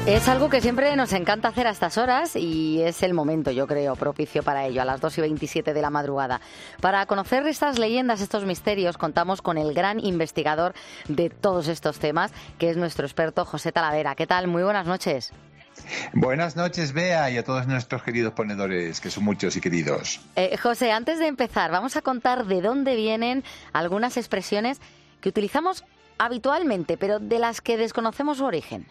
Es algo que siempre nos encanta hacer a estas horas y es el momento, yo creo, propicio para ello, a las 2:27 de la madrugada. Para conocer estas leyendas, estos misterios, contamos con el gran investigador de todos estos temas, que es nuestro experto José Talavera. ¿Qué tal? Muy buenas noches. Buenas noches, Bea, y a todos nuestros queridos ponedores, que son muchos y queridos. José, antes de empezar, vamos a contar de dónde vienen algunas expresiones que utilizamos habitualmente, pero de las que desconocemos su origen.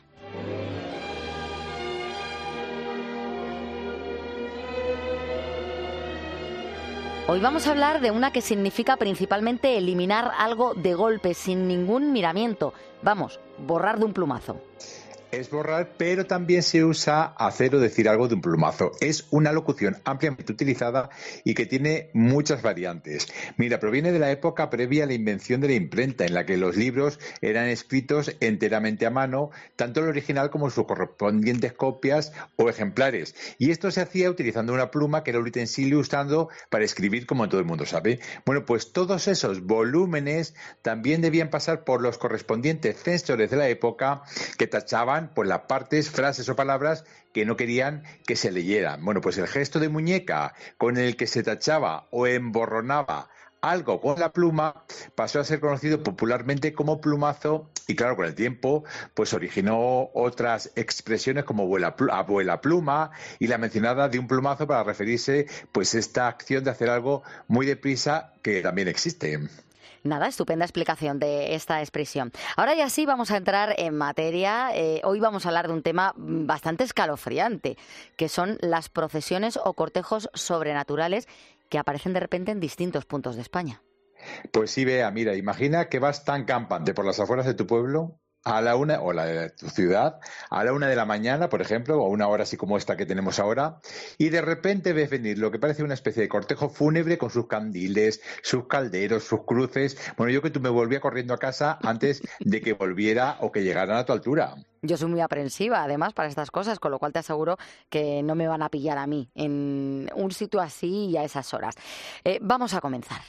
Hoy vamos a hablar de una que significa principalmente eliminar algo de golpe, sin ningún miramiento. Vamos, borrar de un plumazo. Es borrar, pero también se usa hacer o decir algo de un plumazo. Es una locución ampliamente utilizada y que tiene muchas variantes. Mira, proviene de la época previa a la invención de la imprenta, en la que los libros eran escritos enteramente a mano, tanto el original como sus correspondientes copias o ejemplares. Y esto se hacía utilizando una pluma, que era un utensilio usado para escribir, como todo el mundo sabe. Bueno, pues todos esos volúmenes también debían pasar por los correspondientes censores de la época, que tachaban por las partes, frases o palabras que no querían que se leyeran. Bueno, pues el gesto de muñeca con el que se tachaba o emborronaba algo con la pluma pasó a ser conocido popularmente como plumazo y, claro, con el tiempo pues originó otras expresiones como abuela pluma y la mencionada de un plumazo para referirse pues a esta acción de hacer algo muy deprisa, que también existe. Nada, estupenda explicación de esta expresión. Ahora ya sí vamos a entrar en materia. Hoy vamos a hablar de un tema bastante escalofriante, que son las procesiones o cortejos sobrenaturales que aparecen de repente en distintos puntos de España. Pues sí, Bea, mira, imagina que vas tan campante por las afueras de tu pueblo a la una, o la de tu ciudad, a la 1 de la mañana, por ejemplo, o a una hora así como esta que tenemos ahora, y de repente ves venir lo que parece una especie de cortejo fúnebre con sus candiles, sus calderos, sus cruces. Bueno, yo que tú me volvía corriendo a casa antes de que volviera o que llegaran a tu altura. Yo soy muy aprensiva, además, para estas cosas, con lo cual te aseguro que no me van a pillar a mí en un sitio así y a esas horas. Vamos a comenzar.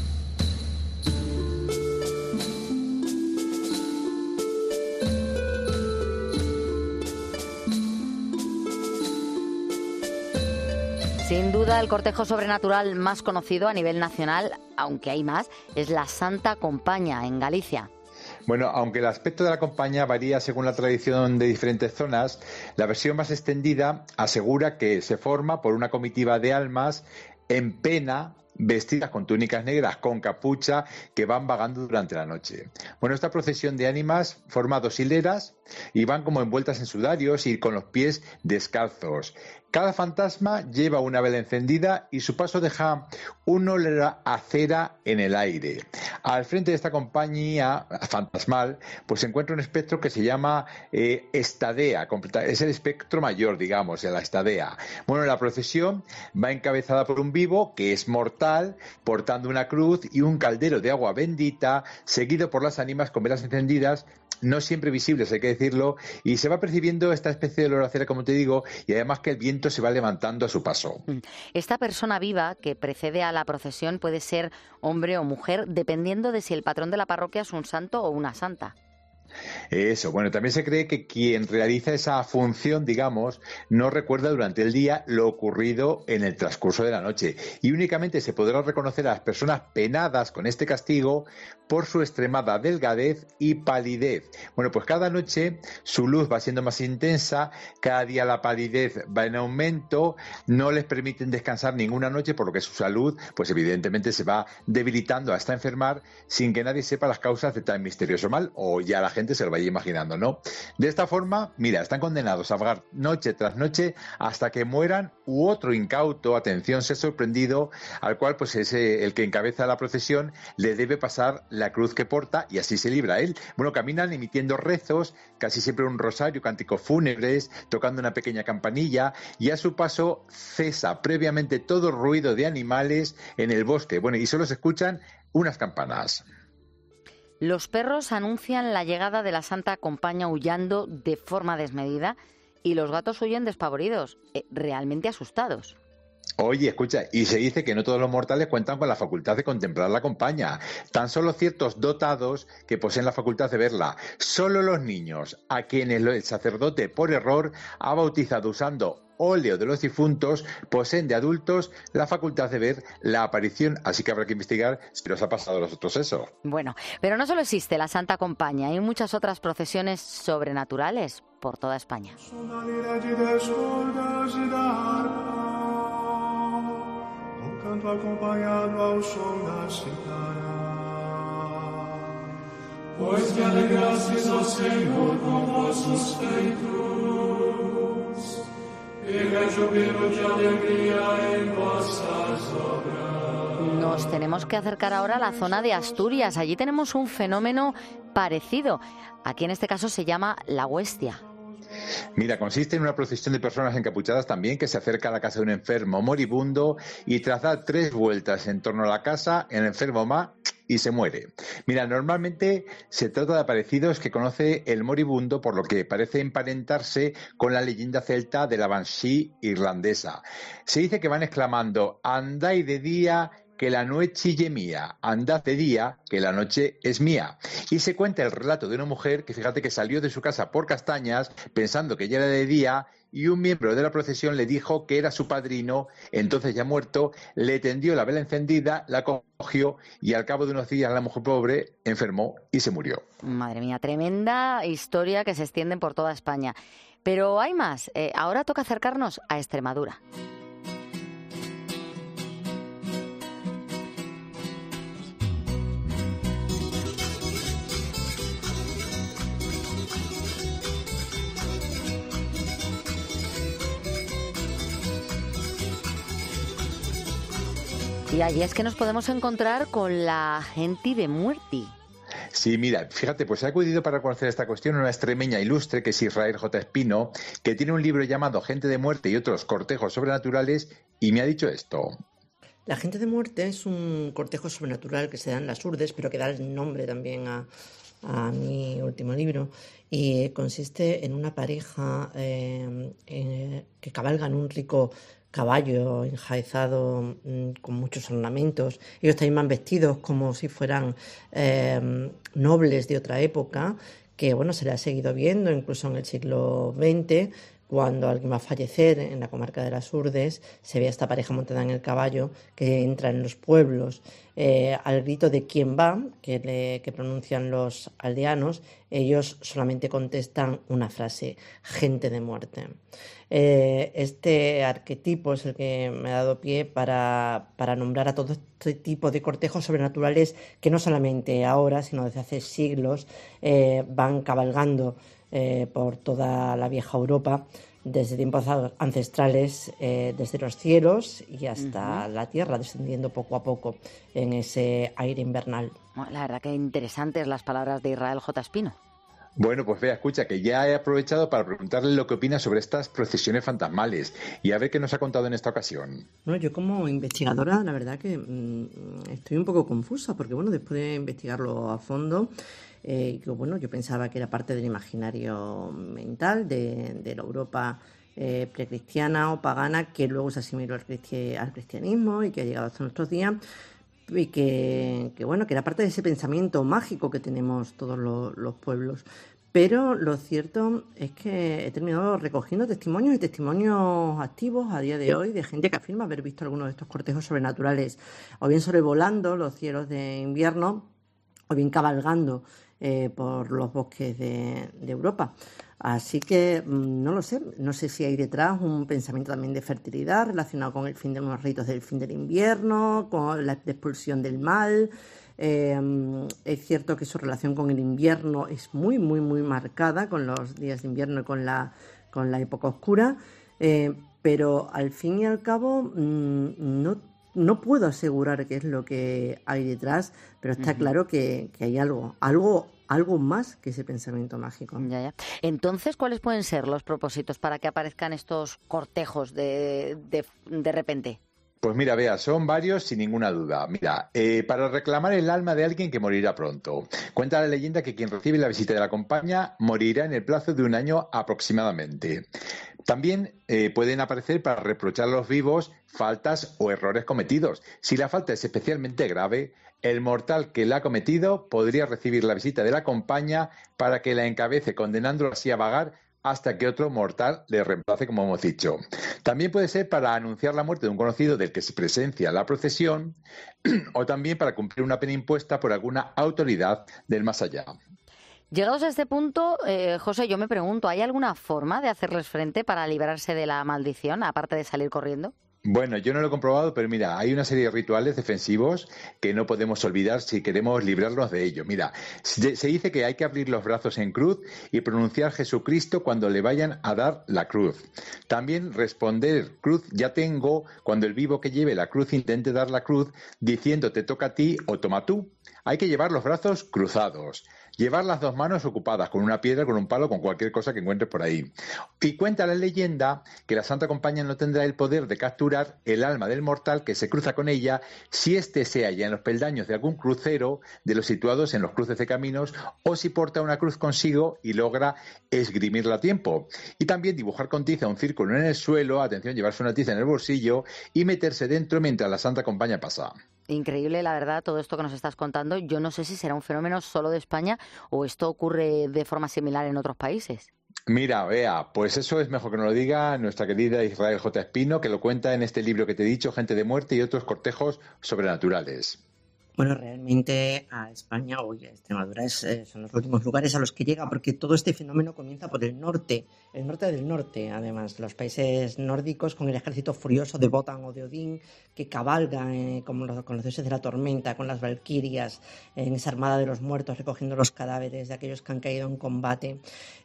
Sin duda, el cortejo sobrenatural más conocido a nivel nacional, aunque hay más, es la Santa Compaña en Galicia. Bueno, aunque el aspecto de la compañía varía según la tradición de diferentes zonas, la versión más extendida asegura que se forma por una comitiva de almas en pena, vestidas con túnicas negras, con capucha, que van vagando durante la noche. Bueno, esta procesión de ánimas forma 2 hileras y van como envueltas en sudarios y con los pies descalzos. Cada fantasma lleva una vela encendida y su paso deja un olor a cera en el aire. Al frente de esta compañía fantasmal pues se encuentra un espectro que se llama estadea, es el espectro mayor, digamos, de la estadea. Bueno, la procesión va encabezada por un vivo que es mortal, portando una cruz y un caldero de agua bendita, seguido por las ánimas con velas encendidas, no siempre visibles, hay que decirlo, y se va percibiendo esta especie de olor a cera, como te digo, y además que el viento se va levantando a su paso. Esta persona viva que precede a la procesión puede ser hombre o mujer, dependiendo de si el patrón de la parroquia es un santo o una santa. Eso, bueno, también se cree que quien realiza esa función, digamos, no recuerda durante el día lo ocurrido en el transcurso de la noche y únicamente se podrá reconocer a las personas penadas con este castigo por su extremada delgadez y palidez. Bueno, pues cada noche su luz va siendo más intensa, cada día la palidez va en aumento, no les permiten descansar ninguna noche, por lo que su salud, pues evidentemente se va debilitando hasta enfermar sin que nadie sepa las causas de tan misterioso mal, o ya la gente se lo vaya imaginando, ¿no? De esta forma, mira, están condenados a vagar noche tras noche hasta que mueran u otro incauto, atención, ser sorprendido, al cual pues es el que encabeza la procesión, le debe pasar la cruz que porta y así se libra él. Bueno, caminan emitiendo rezos, casi siempre un rosario, cánticos fúnebres, tocando una pequeña campanilla y a su paso cesa previamente todo ruido de animales en el bosque. Bueno, y solo se escuchan unas campanas. Los perros anuncian la llegada de la Santa Compaña aullando de forma desmedida y los gatos huyen despavoridos, realmente asustados. Oye, escucha, y se dice que no todos los mortales cuentan con la facultad de contemplar la compañía. Tan solo ciertos dotados que poseen la facultad de verla. Solo los niños, a quienes el sacerdote por error ha bautizado usando óleo de los difuntos, poseen de adultos la facultad de ver la aparición. Así que habrá que investigar si los ha pasado a los otros eso. Bueno, pero no solo existe la Santa Compañía, hay muchas otras procesiones sobrenaturales por toda España. Pois te alegrastes, ó Senhor, com vossos feitos, e rejubilo de alegría en vossas obras. Nos tenemos que acercar ahora a la zona de Asturias. Allí tenemos un fenómeno parecido. Aquí en este caso se llama la huestia. Mira, consiste en una procesión de personas encapuchadas también que se acerca a la casa de un enfermo moribundo y tras dar 3 vueltas en torno a la casa, el enfermo va y se muere. Mira, normalmente se trata de aparecidos que conoce el moribundo, por lo que parece emparentarse con la leyenda celta de la Banshee irlandesa. Se dice que van exclamando: «Andai de día, que la noche ye mía, andad de día, que la noche es mía». Y se cuenta el relato de una mujer que, fíjate, que salió de su casa por castañas pensando que ya era de día, y un miembro de la procesión le dijo que era su padrino. Entonces, ya muerto, le tendió la vela encendida, la cogió y al cabo de unos días la mujer pobre enfermó y se murió. Madre mía, tremenda historia que se extiende por toda España. Pero hay más. Ahora toca acercarnos a Extremadura. Y allí es que nos podemos encontrar con la gente de muerte. Sí, mira, fíjate, pues he acudido para conocer esta cuestión una extremeña ilustre que es Israel J. Espino, que tiene un libro llamado Gente de Muerte y otros cortejos sobrenaturales, y me ha dicho esto. La gente de muerte es un cortejo sobrenatural que se da en las Urdes, pero que da el nombre también a mi último libro, y consiste en una pareja que cabalgan un rico caballo enjaezado con muchos ornamentos. Ellos también van vestidos como si fueran nobles de otra época, que bueno, se le ha seguido viendo incluso en el siglo XX. Cuando alguien va a fallecer en la comarca de las Urdes, se ve a esta pareja montada en el caballo que entra en los pueblos. Al grito de quién va, que pronuncian los aldeanos, ellos solamente contestan una frase: gente de muerte. Este arquetipo es el que me ha dado pie para nombrar a todo este tipo de cortejos sobrenaturales que no solamente ahora, sino desde hace siglos, van cabalgando por toda la vieja Europa, desde tiempos ancestrales, desde los cielos y hasta la tierra, descendiendo poco a poco en ese aire invernal. La verdad que interesantes las palabras de Israel J. Espino. Bueno, pues vea, escucha, que ya he aprovechado para preguntarle lo que opina sobre estas procesiones fantasmales y a ver qué nos ha contado en esta ocasión. Bueno, yo como investigadora, la verdad que estoy un poco confusa, porque bueno, después de investigarlo a fondo, bueno, yo pensaba que era parte del imaginario mental de la Europa precristiana o pagana, que luego se asimiló al cristianismo y que ha llegado hasta nuestros días, y que bueno, que era parte de ese pensamiento mágico que tenemos todos los pueblos. Pero lo cierto es que he terminado recogiendo testimonios y testimonios activos a día de hoy de gente que afirma haber visto algunos de estos cortejos sobrenaturales, o bien sobrevolando los cielos de invierno, o bien cabalgando por los bosques de Europa. Así que no lo sé, no sé si hay detrás un pensamiento también de fertilidad relacionado con el fin de unos ritos del fin del invierno, con la expulsión del mal. Es cierto que su relación con el invierno es muy, muy, muy marcada, con los días de invierno y con la época oscura, pero al fin y al cabo no puedo asegurar qué es lo que hay detrás, pero está claro que hay algo más que ese pensamiento mágico. Ya. Entonces, ¿cuáles pueden ser los propósitos para que aparezcan estos cortejos de repente? Pues mira, vea, son varios sin ninguna duda. Mira, para reclamar el alma de alguien que morirá pronto. Cuenta la leyenda que quien recibe la visita de la compañía morirá en el plazo de 1 año aproximadamente. También pueden aparecer para reprochar a los vivos faltas o errores cometidos. Si la falta es especialmente grave, el mortal que la ha cometido podría recibir la visita de la compañía para que la encabece, condenándolo así a vagar hasta que otro mortal le reemplace, como hemos dicho. También puede ser para anunciar la muerte de un conocido del que se presencia en la procesión o también para cumplir una pena impuesta por alguna autoridad del más allá. Llegados a este punto, José, yo me pregunto, ¿hay alguna forma de hacerles frente para librarse de la maldición, aparte de salir corriendo? Bueno, yo no lo he comprobado, pero mira, hay una serie de rituales defensivos que no podemos olvidar si queremos librarnos de ello. Mira, se dice que hay que abrir los brazos en cruz y pronunciar Jesucristo cuando le vayan a dar la cruz. También responder cruz ya tengo cuando el vivo que lleve la cruz intente dar la cruz diciendo te toca a ti o toma tú. Hay que llevar los brazos cruzados. Llevar las dos manos ocupadas con una piedra, con un palo, con cualquier cosa que encuentres por ahí. Y cuenta la leyenda que la Santa Compañía no tendrá el poder de capturar el alma del mortal que se cruza con ella si éste se halla en los peldaños de algún crucero de los situados en los cruces de caminos o si porta una cruz consigo y logra esgrimirla a tiempo. Y también dibujar con tiza un círculo en el suelo, atención, llevarse una tiza en el bolsillo y meterse dentro mientras la Santa Compañía pasa. Increíble, la verdad, todo esto que nos estás contando. Yo no sé si será un fenómeno solo de España o esto ocurre de forma similar en otros países. Mira, vea, pues eso es mejor que nos lo diga nuestra querida Israel J. Espino, que lo cuenta en este libro que te he dicho, Gente de Muerte y otros cortejos sobrenaturales. Bueno, realmente a España o a Extremadura son los últimos lugares a los que llega, porque todo este fenómeno comienza por el norte del norte, además, los países nórdicos con el ejército furioso de Wotan o de Odín, que cabalga con los dioses de la tormenta, con las valquirias, en esa armada de los muertos, recogiendo los cadáveres de aquellos que han caído en combate.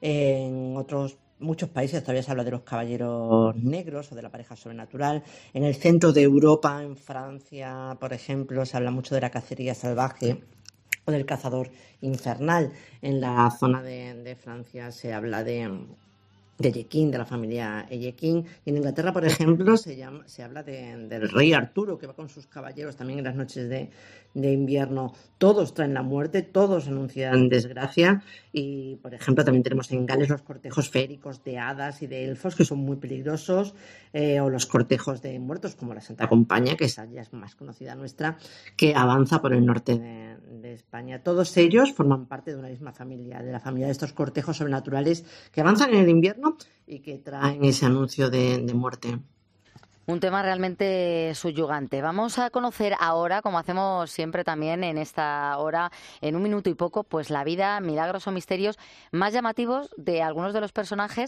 En muchos países todavía se habla de los caballeros negros o de la pareja sobrenatural. En el centro de Europa, en Francia, por ejemplo, se habla mucho de la cacería salvaje o del cazador infernal. En la zona de Francia se habla de Ellequín, de la familia Ellequín. Y en Inglaterra, por ejemplo, se habla del rey Arturo, que va con sus caballeros también en las noches de invierno. Todos traen la muerte, todos anuncian desgracia. Y, por ejemplo, también tenemos en Gales los cortejos feéricos de hadas y de elfos, que son muy peligrosos, o los cortejos de muertos, como la Santa Compañía, que esa ya es más conocida nuestra, que avanza por el norte de España. Todos ellos forman parte de una misma familia, de la familia de estos cortejos sobrenaturales que avanzan en el invierno y que traen ese anuncio de muerte. Un tema realmente subyugante. Vamos a conocer ahora, como hacemos siempre también en esta hora, en un minuto y poco, pues la vida, milagros o misterios más llamativos de algunos de los personajes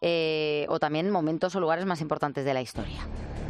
o también momentos o lugares más importantes de la historia.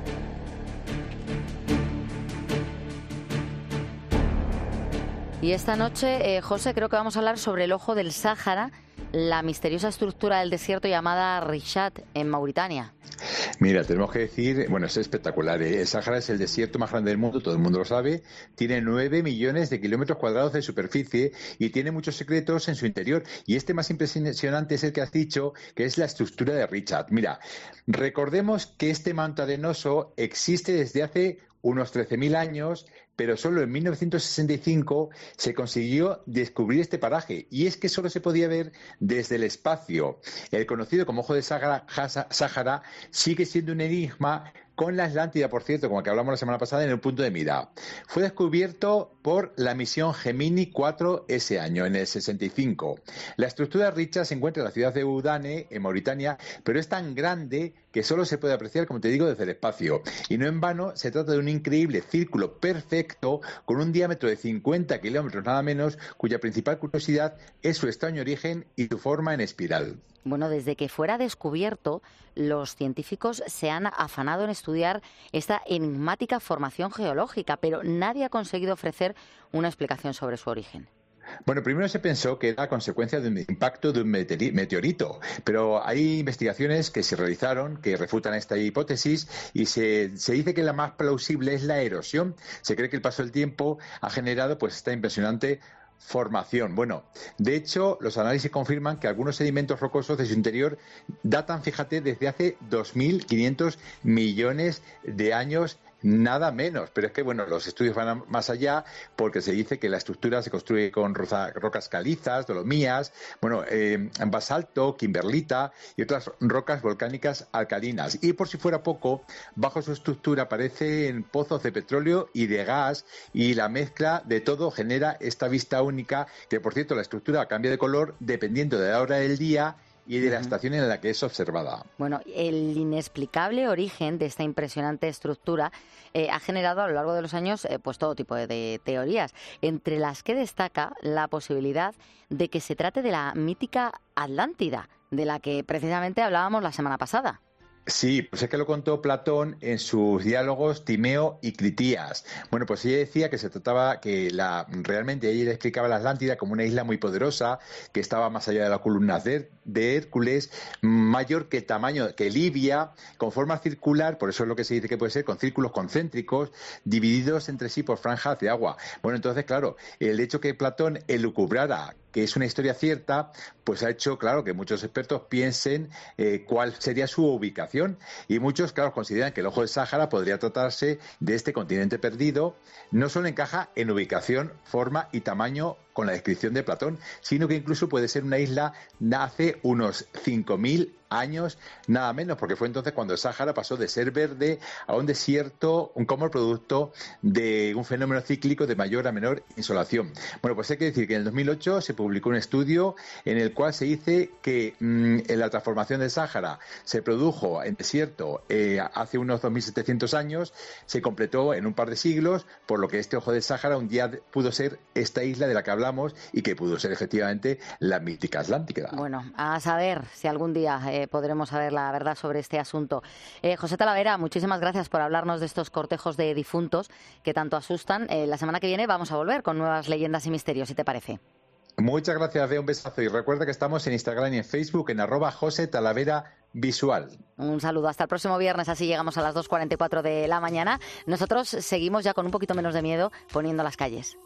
Y esta noche, José, creo que vamos a hablar sobre el Ojo del Sáhara, la misteriosa estructura del desierto llamada Rishat en Mauritania. Mira, tenemos que decir, bueno, es espectacular, ¿eh? El Sáhara es el desierto más grande del mundo, todo el mundo lo sabe, tiene 9 millones de kilómetros cuadrados de superficie y tiene muchos secretos en su interior. Y este más impresionante es el que has dicho, que es la estructura de Rishat. Mira, recordemos que este manto arenoso existe desde hace unos 13.000 años, pero solo en 1965 se consiguió descubrir este paraje, y es que solo se podía ver desde el espacio. El conocido como Ojo de Sáhara sigue siendo un enigma, con la Atlántida, por cierto, como que hablamos la semana pasada, en el punto de mira. Fue descubierto por la misión Gemini 4 ese año, en el 65. La estructura Rishat se encuentra en la ciudad de Udane, en Mauritania, pero es tan grande que solo se puede apreciar, como te digo, desde el espacio. Y no en vano, se trata de un increíble círculo perfecto con un diámetro de 50 kilómetros nada menos, cuya principal curiosidad es su extraño origen y su forma en espiral. Bueno, desde que fuera descubierto, los científicos se han afanado en estudiar esta enigmática formación geológica, pero nadie ha conseguido ofrecer una explicación sobre su origen. Bueno, primero se pensó que era consecuencia de un impacto de un meteorito, pero hay investigaciones que se realizaron que refutan esta hipótesis y se dice que la más plausible es la erosión. Se cree que el paso del tiempo ha generado pues esta impresionante formación. Bueno, de hecho, los análisis confirman que algunos sedimentos rocosos de su interior datan, fíjate, desde hace 2.500 millones de años Nada menos, pero es que bueno, los estudios van más allá porque se dice que la estructura se construye con rocas calizas, dolomías, bueno, basalto, kimberlita y otras rocas volcánicas alcalinas. Y por si fuera poco, bajo su estructura aparecen pozos de petróleo y de gas, y la mezcla de todo genera esta vista única, que por cierto la estructura cambia de color dependiendo de la hora del día y de la estación en la que es observada. Bueno, el inexplicable origen de esta impresionante estructura ha generado a lo largo de los años pues todo tipo de teorías, entre las que destaca la posibilidad de que se trate de la mítica Atlántida, de la que precisamente hablábamos la semana pasada. Sí, pues es que lo contó Platón en sus diálogos Timeo y Critías. Bueno, pues ella decía que se trataba realmente ella explicaba la Atlántida como una isla muy poderosa que estaba más allá de las columnas de Hércules, mayor que tamaño que Libia, con forma circular, por eso es lo que se dice que puede ser con círculos concéntricos divididos entre sí por franjas de agua. Bueno, entonces, claro, el hecho que Platón elucubrara que es una historia cierta, pues ha hecho, claro, que muchos expertos piensen cuál sería su ubicación. Y muchos, claro, consideran que el Ojo del Sáhara podría tratarse de este continente perdido. No solo encaja en ubicación, forma y tamaño con la descripción de Platón, sino que incluso puede ser una isla hace unos 5.000 años, nada menos, porque fue entonces cuando el Sáhara pasó de ser verde a un desierto como producto de un fenómeno cíclico de mayor a menor insolación. Bueno, pues hay que decir que en el 2008 se publicó un estudio en el cual se dice que en la transformación del Sáhara se produjo en desierto hace unos 2.700 años, se completó en un par de siglos, por lo que este Ojo del Sáhara un día pudo ser esta isla de la que hablamos y que pudo ser efectivamente la mítica Atlántida. Bueno, a saber si algún día podremos saber la verdad sobre este asunto. José Talavera, muchísimas gracias por hablarnos de estos cortejos de difuntos que tanto asustan. La semana que viene vamos a volver con nuevas leyendas y misterios, si te parece. Muchas gracias, un besazo y recuerda que estamos en Instagram y en Facebook en @JoseTalaveraVisual. Un saludo, hasta el próximo viernes, así llegamos a las 2:44 de la mañana. Nosotros seguimos ya con un poquito menos de miedo poniendo las calles.